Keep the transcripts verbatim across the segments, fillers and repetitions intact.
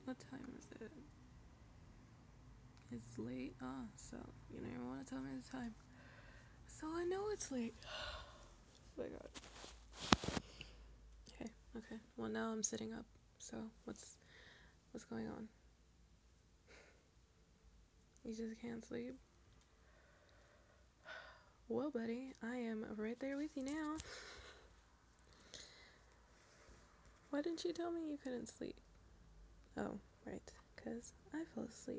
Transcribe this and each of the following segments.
What time is it? It's late. Ah, so you don't even want to tell me the time. So I know it's late. Oh my god. Okay, okay. Well, now I'm sitting up. So what's what's going on? You just can't sleep? Well, buddy, I am right there with you now. Why didn't you tell me you couldn't sleep? Oh, right, because I fell asleep.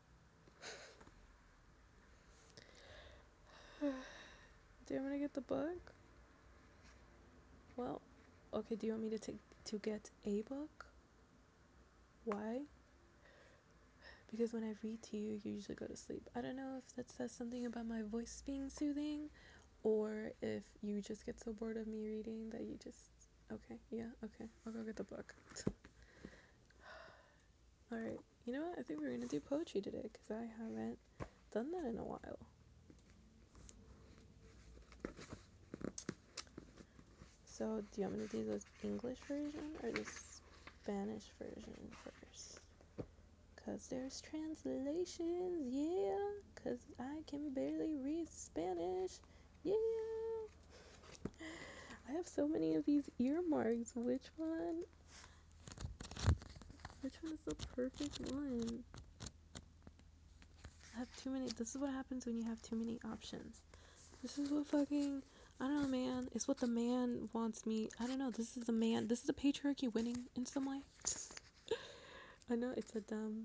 Do you want me to get the book? Well, okay, do you want me to take to get a book? Why? Because when I read to you, you usually go to sleep. I don't know if that says something about my voice being soothing, or if you just get so bored of me reading that you just... Okay, yeah, okay, I'll go get the book. Alright, you know what? I think we're gonna do poetry today, because I haven't done that in a while. So, do you want me to do the English version or the Spanish version first? Because there's translations, yeah. Because I can barely read Spanish, yeah. I have so many of these earmarks. Which one? Which one is the perfect one? I have too many. This is what happens when you have too many options. This is what fucking... I don't know, man. It's what the man wants me... I don't know. This is the man... This is the patriarchy winning in some way. I know it's a dumb...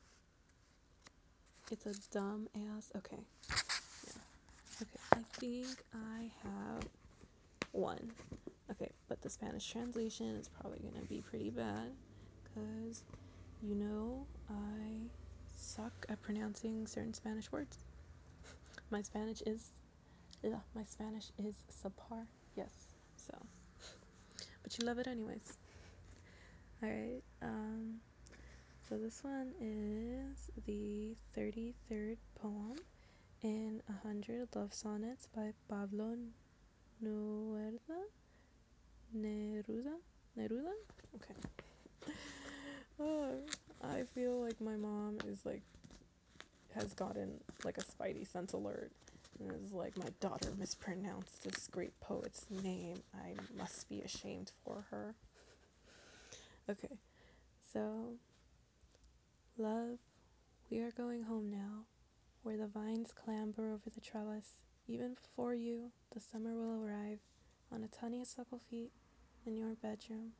It's a dumb ass... Okay. Yeah. Okay. I think I have one. Okay, but the Spanish translation is probably gonna be pretty bad. Because, you know, I suck at pronouncing certain Spanish words. My Spanish is... Yeah, my Spanish is subpar. Yes. So... But you love it anyways. Alright, um, so this one is the thirty-third poem in A Hundred Love Sonnets by Pablo Neruda? Neruda? Neruda? Okay. Oh, I feel like my mom is like, has gotten like a spidey sense alert. And is like, my daughter mispronounced this great poet's name. I must be ashamed for her. Okay, so, love, we are going home now, where the vines clamber over the trellis. Even before you, the summer will arrive on its honeysuckle feet in your bedroom.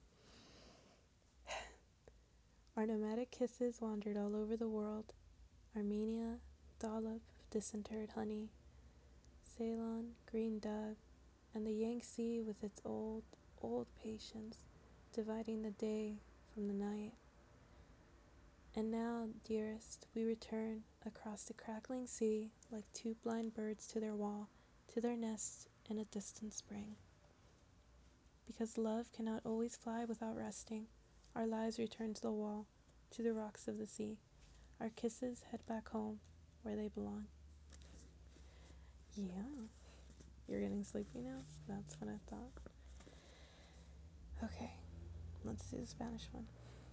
Our nomadic kisses wandered all over the world. Armenia, dollop of disinterred honey, Ceylon, green dove, and the Yangtze with its old, old patience, dividing the day from the night. And now, dearest, we return across the crackling sea like two blind birds to their wall, to their nest in a distant spring. Because love cannot always fly without resting, our lives return to the wall, to the rocks of the sea. Our kisses head back home, where they belong. Yeah, you're getting sleepy now? That's what I thought. Okay, let's do the Spanish one.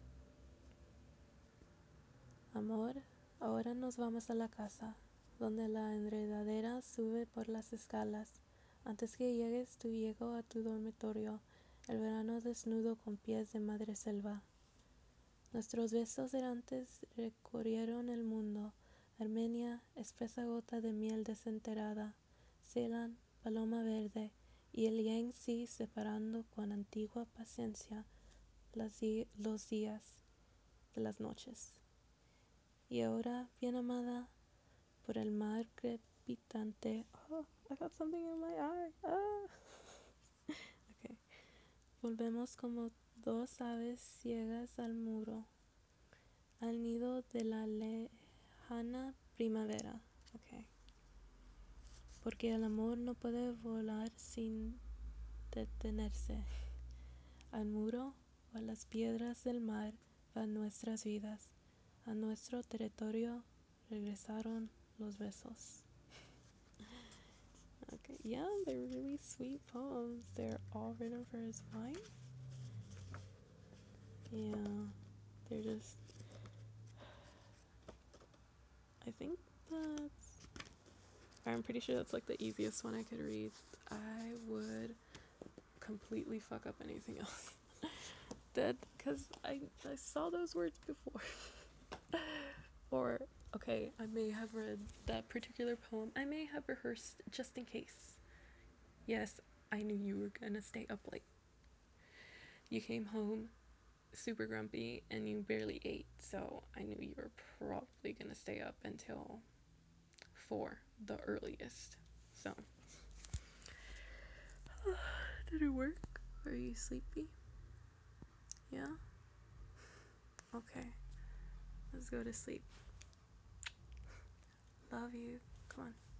Amor, ahora nos vamos a la casa, donde la enredadera sube por las escalas. Antes que llegues, tú llego a tu dormitorio, el verano desnudo con pies de madre selva. Nuestros besos errantes recorrieron el mundo, Armenia, espesa gota de miel desenterrada, Ceylon, paloma verde, y el Yangtze separando con antigua paciencia las di- los días de las noches. Y ahora, bien amada, por el mar crepitante. Oh, I got something in my eye. Ah. Okay. Volvemos como dos aves ciegas al muro, al nido de la lejana primavera. Okay. Porque el amor no puede volar sin detenerse. Al muro o a las piedras del mar van nuestras vidas. A nuestro territorio regresaron los besos. Okay, yeah, they're really sweet poems. They're all written for his wife. Yeah, They're just. I think that's. I'm pretty sure that's like the easiest one I could read. I would completely fuck up anything else. That, because I, I saw those words before. Or, okay, I may have read that particular poem. I may have rehearsed just in case. Yes, I knew you were gonna stay up late. You came home super grumpy and you barely ate, so I knew you were probably gonna stay up until four, the earliest. So, did it work? Are you sleepy? Yeah? Okay, let's go to sleep. Love you. Come on.